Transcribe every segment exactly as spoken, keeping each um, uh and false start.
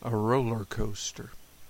A roller coaster.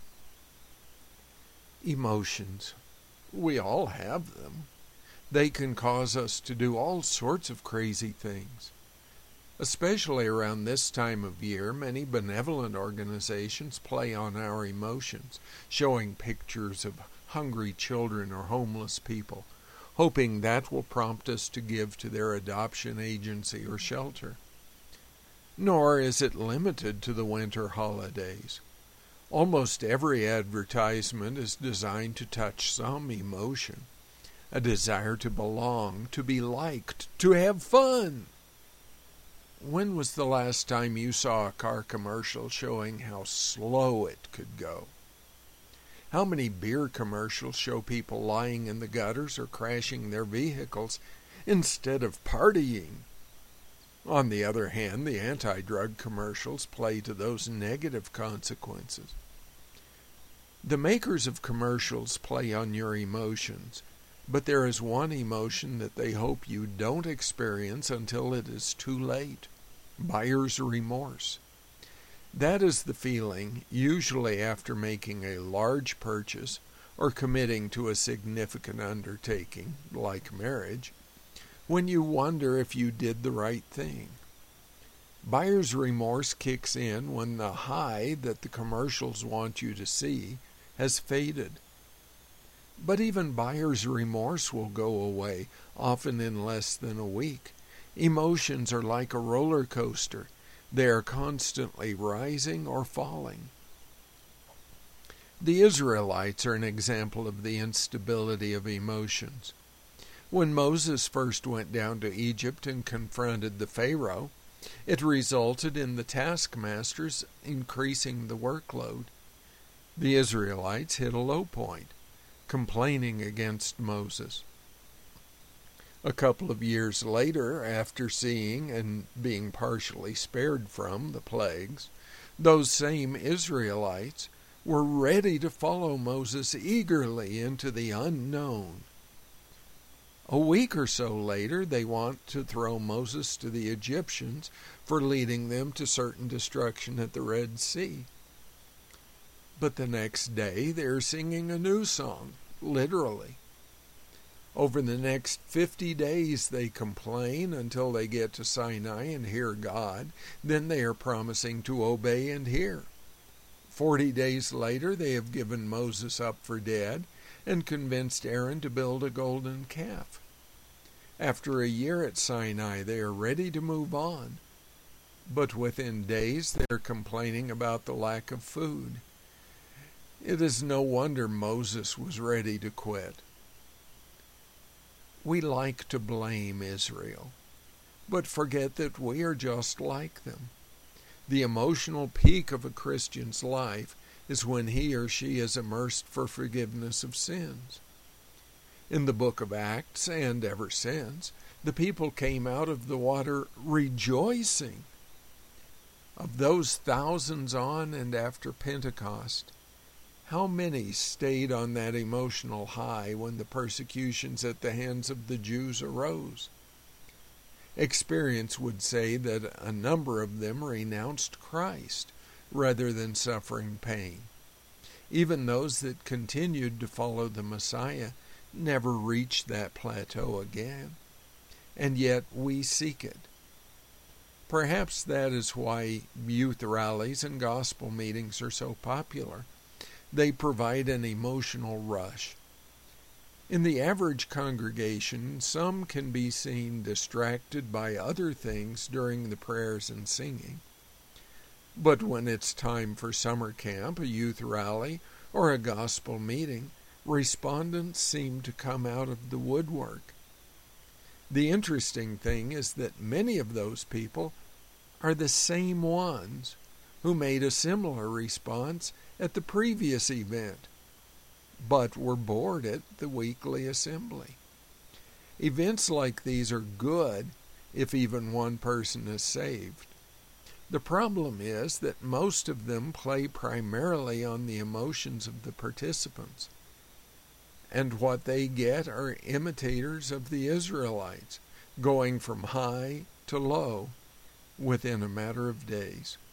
Emotions. We all have them. They can cause us to do all sorts of crazy things. Especially around this time of year, many benevolent organizations play on our emotions, showing pictures of hungry children or homeless people, hoping that will prompt us to give to their adoption agency or shelter. Nor is it limited to the winter holidays. Almost every advertisement is designed to touch some emotion, a desire to belong, to be liked, to have fun. When was the last time you saw a car commercial showing how slow it could go? How many beer commercials show people lying in the gutters or crashing their vehicles instead of partying? On the other hand, the anti-drug commercials play to those negative consequences. The makers of commercials play on your emotions, but there is one emotion that they hope you don't experience until it is too late: buyer's remorse. That is the feeling, usually after making a large purchase or committing to a significant undertaking, like marriage, when you wonder if you did the right thing. Buyer's remorse kicks in when the high that the commercials want you to see has faded. But even buyer's remorse will go away, often in less than a week. Emotions are like a roller coaster. They are constantly rising or falling. The Israelites are an example of the instability of emotions. When Moses first went down to Egypt and confronted the Pharaoh, it resulted in the taskmasters increasing the workload. The Israelites hit a low point, complaining against Moses. A couple of years later, after seeing and being partially spared from the plagues, those same Israelites were ready to follow Moses eagerly into the unknown. A week or so later, they want to throw Moses to the Egyptians for leading them to certain destruction at the Red Sea. But the next day, they're singing a new song, literally. Over the next fifty days, they complain until they get to Sinai and hear God. Then they are promising to obey and hear. Forty days later, they have given Moses up for dead and convinced Aaron to build a golden calf. After a year at Sinai, they are ready to move on. But within days, they are complaining about the lack of food. It is no wonder Moses was ready to quit. We like to blame Israel, but forget that we are just like them. The emotional peak of a Christian's life is when he or she is immersed for forgiveness of sins. In the book of Acts, and ever since, the people came out of the water rejoicing. Of those thousands on and after Pentecost, how many stayed on that emotional high when the persecutions at the hands of the Jews arose? Experience would say that a number of them renounced Christ rather than suffering pain. Even those that continued to follow the Messiah never reached that plateau again, and yet we seek it. Perhaps that is why youth rallies and gospel meetings are so popular. They provide an emotional rush. In the average congregation, some can be seen distracted by other things during the prayers and singing. But when it's time for summer camp, a youth rally, or a gospel meeting, respondents seem to come out of the woodwork. The interesting thing is that many of those people are the same ones who made a similar response at the previous event, but were bored at the weekly assembly. Events like these are good if even one person is saved. The problem is that most of them play primarily on the emotions of the participants, and what they get are imitators of the Israelites, going from high to low within a matter of days.